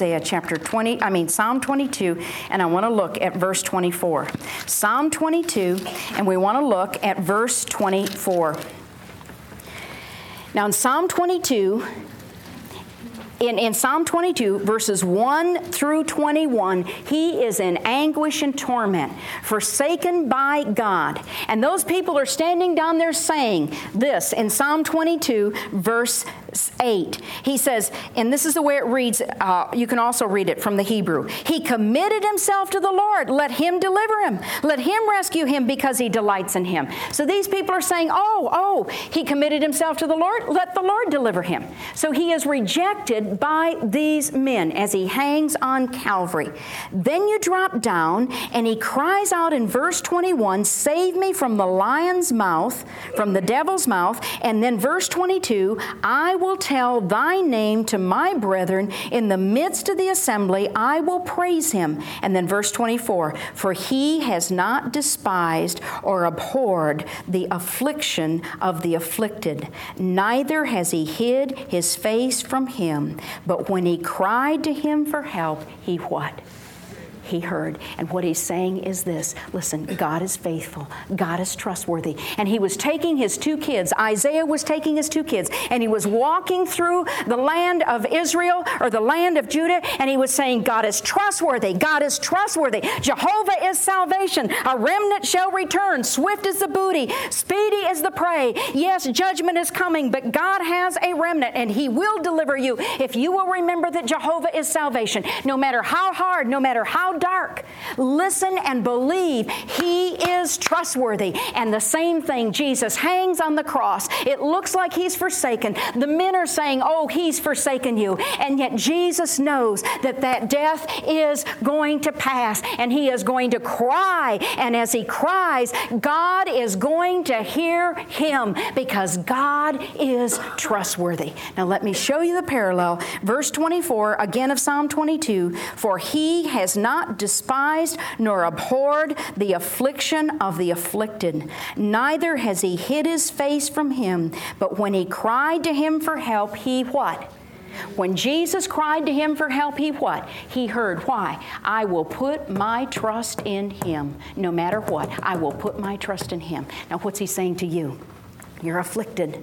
Psalm 22, and I want to look at verse 24. Psalm 22, and we want to look at verse 24. Now in Psalm 22, In Psalm 22, verses 1 through 21, he is in anguish and torment, forsaken by God. And those people are standing down there saying this in Psalm 22, verse 8. He says, and this is the way it reads, you can also read it from the Hebrew. He committed himself to the Lord. Let him deliver him. Let him rescue him because he delights in him. So these people are saying, he committed himself to the Lord. Let the Lord deliver him. So he is rejected by these men as he hangs on Calvary. Then you drop down and he cries out in verse 21, save me from the lion's mouth, from the devil's mouth. And then verse 22, I will tell thy name to my brethren. In the midst of the assembly, I will praise him. And then verse 24, for he has not despised or abhorred the affliction of the afflicted, neither has he hid his face from him. But when he cried to him for help, he what? he heard. And what he's saying is this: listen, God is faithful. God is trustworthy. And he was taking his two kids. Isaiah was taking his two kids, and he was walking through the land of Israel, or the land of Judah, and he was saying, God is trustworthy. God is trustworthy. Jehovah is salvation. A remnant shall return. Swift is the booty. Speedy is the prey. Yes, judgment is coming, but God has a remnant, and he will deliver you if you will remember that Jehovah is salvation. No matter how hard, no matter how dark, listen and believe he is trustworthy. And the same thing, Jesus hangs on the cross. It looks like he's forsaken. The men are saying, oh, he's forsaken you. And yet Jesus knows that that death is going to pass, and he is going to cry. And as he cries, God is going to hear him, because God is trustworthy. Now let me show you the parallel. Verse 24, again of Psalm 22, for he has not despised nor abhorred the affliction of the afflicted, neither has he hid his face from him. But when he cried to him for help, he what? When Jesus cried to him for help, he what? He heard. Why? I will put my trust in him. No matter what, I will put my trust in him. Now what's he saying to you? You're afflicted.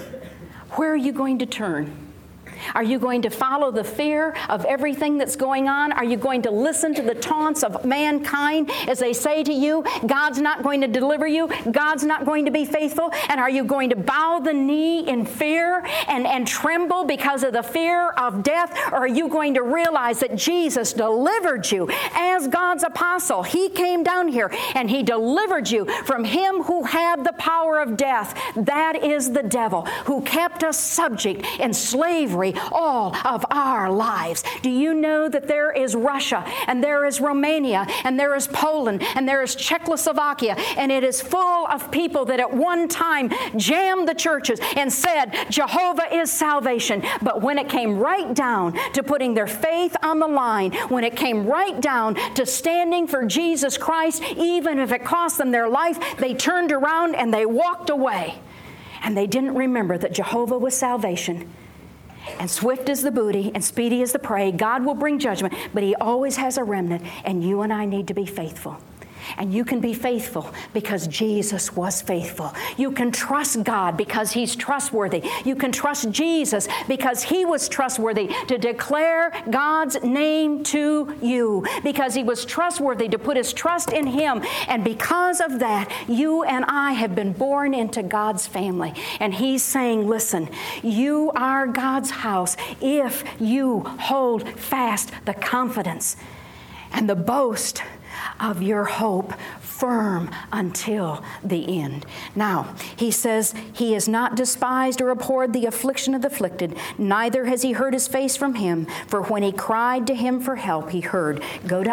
Where are you going to turn? Are you going to follow the fear of everything that's going on? Are you going to listen to the taunts of mankind as they say to you, God's not going to deliver you, God's not going to be faithful? And are you going to bow the knee in fear and tremble because of the fear of death? Or are you going to realize that Jesus delivered you as God's apostle? He came down here and he delivered you from him who had the power of death. That is the devil, who kept us subject in slavery all of our lives. Do you know that there is Russia, and there is Romania, and there is Poland, and there is Czechoslovakia, and it is full of people that at one time jammed the churches and said, Jehovah is salvation. But when it came right down to putting their faith on the line, when it came right down to standing for Jesus Christ, even if it cost them their life, they turned around and they walked away. And they didn't remember that Jehovah was salvation. And swift is the booty, and speedy is the prey. God will bring judgment, but he always has a remnant, and you and I need to be faithful. And you can be faithful because Jesus was faithful. You can trust God because he's trustworthy. You can trust Jesus because he was trustworthy to declare God's name to you, because he was trustworthy to put his trust in him. And because of that, you and I have been born into God's family. And he's saying, listen, you are God's house if you hold fast the confidence and the boast of your hope firm until the end. Now, he says, he has not despised or abhorred the affliction of the afflicted, neither has he hid his face from him. For when he cried to him for help, he heard. Go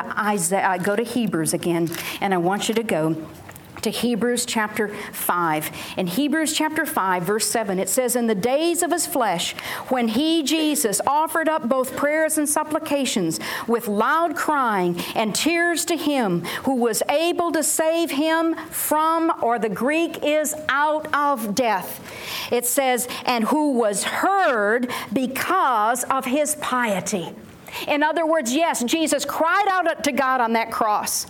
to Hebrews again, and I want you to go to Hebrews chapter 5. In Hebrews chapter 5, verse 7, it says, in the days of his flesh, when he, Jesus, offered up both prayers and supplications with loud crying and tears to him who was able to save him from, or the Greek is out of death. It says, and who was heard because of his piety. In other words, yes, Jesus cried out to God on that cross.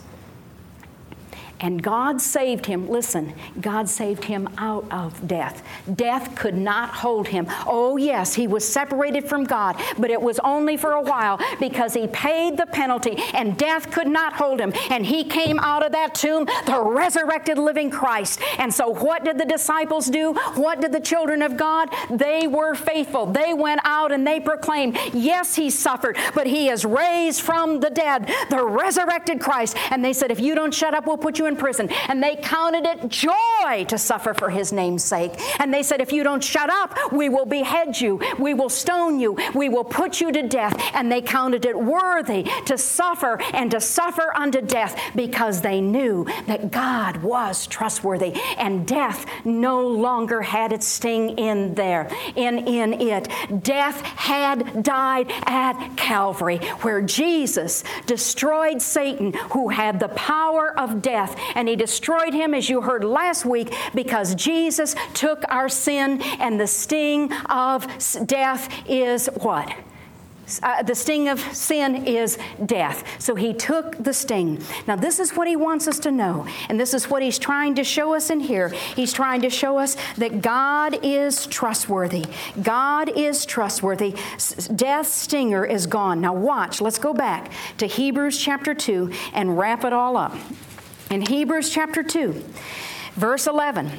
And God saved him. Listen, God saved him out of death. Death could not hold him. Oh, yes, he was separated from God, but it was only for a while because he paid the penalty, and death could not hold him. And he came out of that tomb, the resurrected living Christ. And so what did the disciples do? What did the children of God? They were faithful. They went out and they proclaimed, yes, he suffered, but he is raised from the dead, the resurrected Christ. And they said, if you don't shut up, we'll put you in prison. And they counted it joy to suffer for his name's sake. And they said, if you don't shut up, we will behead you, we will stone you, we will put you to death. And they counted it worthy to suffer, and to suffer unto death, because they knew that God was trustworthy, and death no longer had its sting in it. Death had died at Calvary, where Jesus destroyed Satan, who had the power of death. And he destroyed him, as you heard last week, because Jesus took our sin, and the sting of death is what? The sting of sin is death. So he took the sting. Now this is what he wants us to know. And this is what he's trying to show us in here. He's trying to show us that God is trustworthy. God is trustworthy. Death's stinger is gone. Now watch. Let's go back to Hebrews chapter 2 and wrap it all up. In Hebrews chapter 2, verse 11.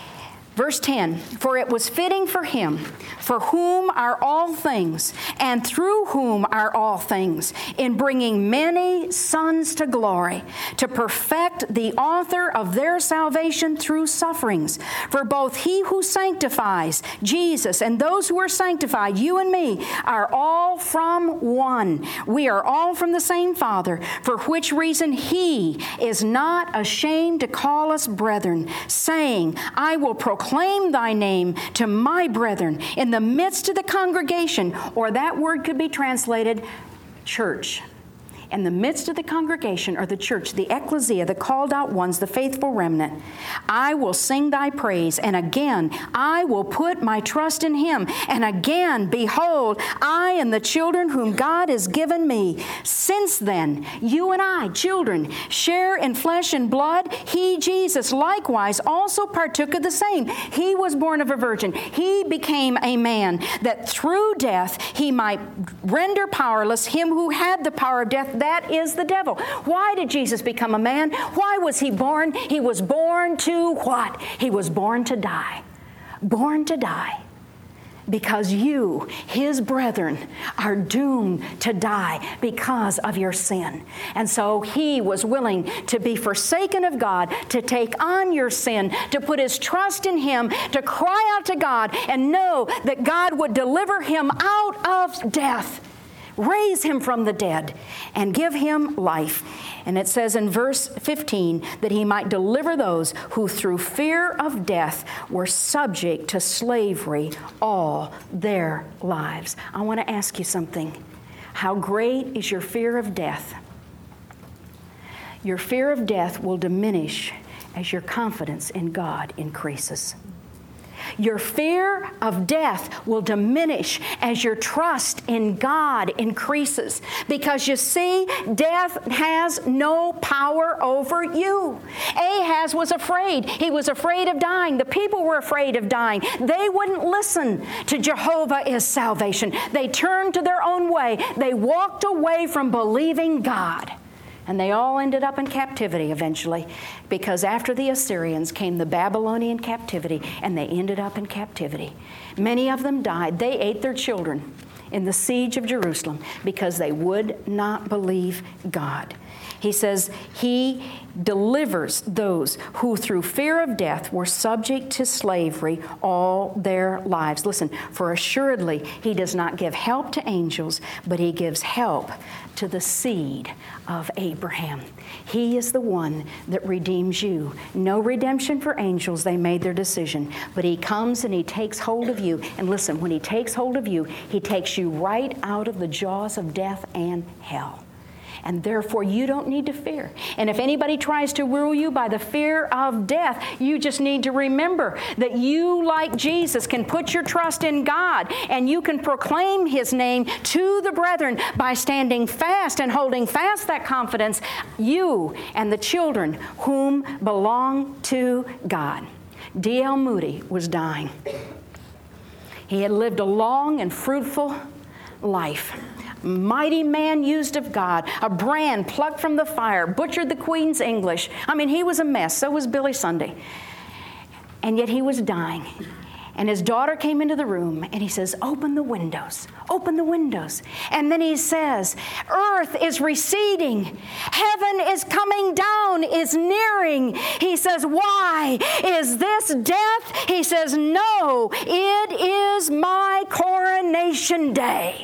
Verse 10, for it was fitting for him, for whom are all things, and through whom are all things, in bringing many sons to glory, to perfect the author of their salvation through sufferings. For both he who sanctifies, Jesus, and those who are sanctified, you and me, are all from one. We are all from the same Father, for which reason he is not ashamed to call us brethren, saying, I will proclaim thy name to my brethren in the midst of the congregation, or that word could be translated church. In the midst of the congregation, or the church, the ecclesia, the called out ones, the faithful remnant, I will sing thy praise. And again, I will put my trust in him. And again, behold, I and the children whom God has given me. Since then, you and I, children, share in flesh and blood. He, Jesus, likewise also partook of the same. He was born of a virgin. He became a man, that through death he might render powerless him who had the power of death, that is the devil. Why did Jesus become a man? Why was he born? He was born to what? He was born to die. Born to die. Because you, his brethren, are doomed to die because of your sin. And so he was willing to be forsaken of God, to take on your sin, to put his trust in him, to cry out to God and know that God would deliver him out of death, raise him from the dead, and give him life. And it says in verse 15 that he might deliver those who through fear of death were subject to slavery all their lives. I want to ask you something. How great is your fear of death? Your fear of death will diminish as your confidence in God increases. Your fear of death will diminish as your trust in God increases. Because you see, death has no power over you. Ahaz was afraid. He was afraid of dying. The people were afraid of dying. They wouldn't listen to Jehovah is salvation. They turned to their own way. They walked away from believing God. And they all ended up in captivity eventually, because after the Assyrians came the Babylonian captivity, and they ended up in captivity. Many of them died. They ate their children in the siege of Jerusalem because they would not believe God. He says he delivers those who through fear of death were subject to slavery all their lives. Listen, for assuredly he does not give help to angels, but he gives help to the seed of Abraham. He is the one that redeems you. No redemption for angels. They made their decision. But he comes and he takes hold of you. And listen, when he takes hold of you, he takes you right out of the jaws of death and hell. And therefore, you don't need to fear. And if anybody tries to rule you by the fear of death, you just need to remember that you, like Jesus, can put your trust in God, and you can proclaim his name to the brethren by standing fast and holding fast that confidence, you and the children whom belong to God. D.L. Moody was dying. He had lived a long and fruitful life. Mighty man used of God, a brand plucked from the fire, butchered the Queen's English. I mean, he was a mess. So was Billy Sunday. And yet he was dying. And his daughter came into the room and he says, open the windows, open the windows. And then he says, earth is receding. Heaven is coming down, is nearing. He says, why? Is this death? He says, no, it is my coronation day.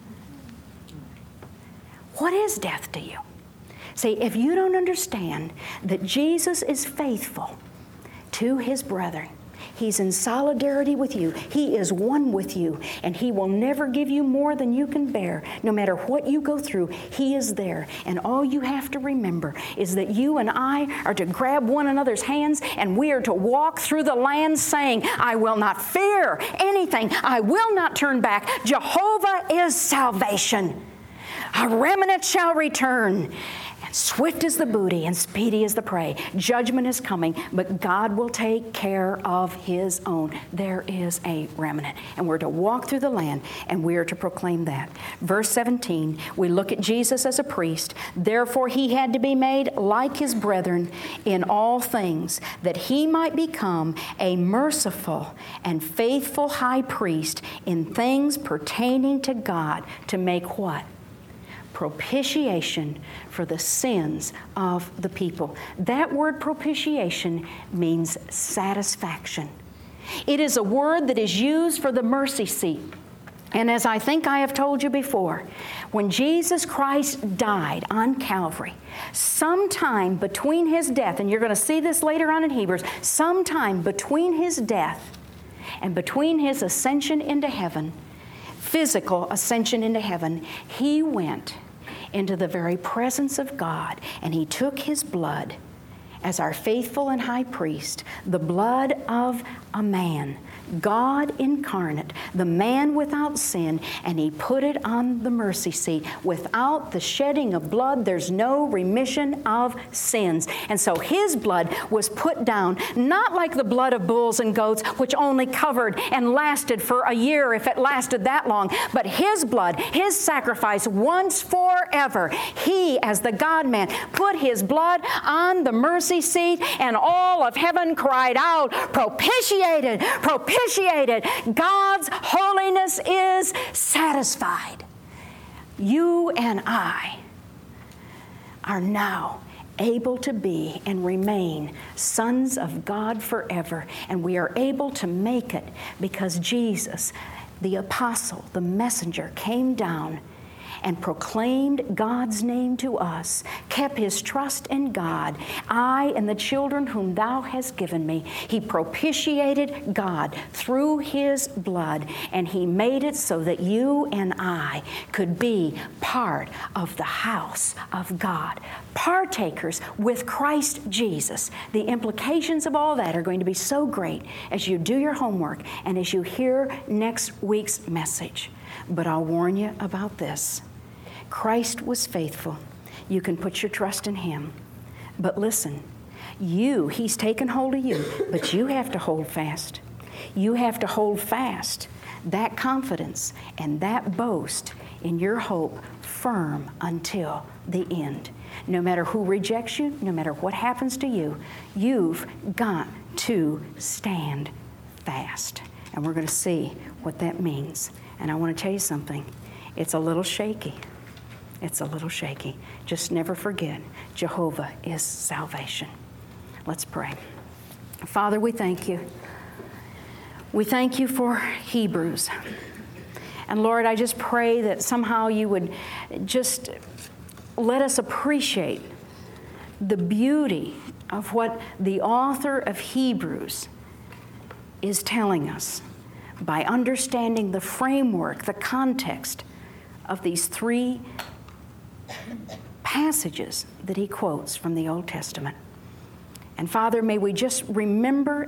What is death to you? See, if you don't understand that Jesus is faithful to his brethren, He's in solidarity with you. He is one with you, and He will never give you more than you can bear. No matter what you go through, He is there. And all you have to remember is that you and I are to grab one another's hands, and we are to walk through the land saying, I will not fear anything. I will not turn back. Jehovah is salvation. A remnant shall return. Swift is the booty and speedy is the prey. Judgment is coming, but God will take care of His own. There is a remnant, and we're to walk through the land, and we are to proclaim that. Verse 17, we look at Jesus as a priest. Therefore He had to be made like His brethren in all things, that He might become a merciful and faithful high priest in things pertaining to God, to make what? Propitiation for the sins of the people. That word propitiation means satisfaction. It is a word that is used for the mercy seat. And as I think I have told you before, when Jesus Christ died on Calvary, sometime between His death, and you're going to see this later on in Hebrews, sometime between His death and between His ascension into heaven, physical ascension into heaven, He went into the very presence of God, and He took His blood as our faithful and high priest, the blood of a man, God incarnate, the man without sin, and He put it on the mercy seat. Without the shedding of blood, there's no remission of sins. And so His blood was put down, not like the blood of bulls and goats, which only covered and lasted for a year if it lasted that long, but His blood, His sacrifice once forever. He, as the God-man, put His blood on the mercy seat, and all of heaven cried out, propitiated, propitiated. God's holiness is satisfied. You and I are now able to be and remain sons of God forever, and we are able to make it because Jesus, the apostle, the messenger, came down and proclaimed God's name to us, kept His trust in God. I and the children whom Thou hast given me. He propitiated God through His blood, and He made it so that you and I could be part of the house of God, partakers with Christ Jesus. The implications of all that are going to be so great as you do your homework and as you hear next week's message. But I'll warn you about this. Christ was faithful. You can put your trust in Him. But listen, He's taken hold of you, but you have to hold fast. You have to hold fast that confidence and that boast in your hope firm until the end. No matter who rejects you, no matter what happens to you, you've got to stand fast. And we're going to see what that means. And I want to tell you something. It's a little shaky. It's a little shaky. Just never forget, Jehovah is salvation. Let's pray. Father, we thank You. We thank You for Hebrews. And Lord, I just pray that somehow You would just let us appreciate the beauty of what the author of Hebrews is telling us by understanding the framework, the context of these three passages that he quotes from the Old Testament. And Father, may we just remember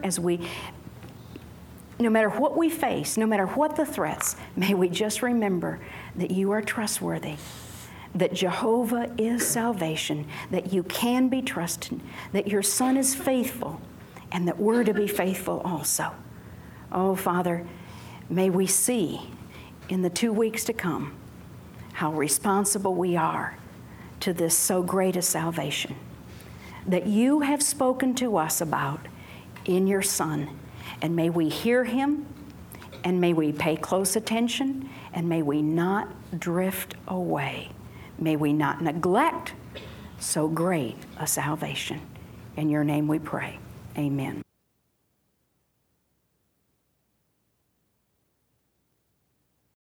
no matter what we face, no matter what the threats, may we just remember that You are trustworthy, that Jehovah is salvation, that You can be trusted, that Your Son is faithful, and that we're to be faithful also. Oh, Father, may we see in the 2 weeks to come how responsible we are to this so great a salvation that You have spoken to us about in Your Son. And may we hear Him, and may we pay close attention, and may we not drift away. May we not neglect so great a salvation. In Your name we pray. Amen.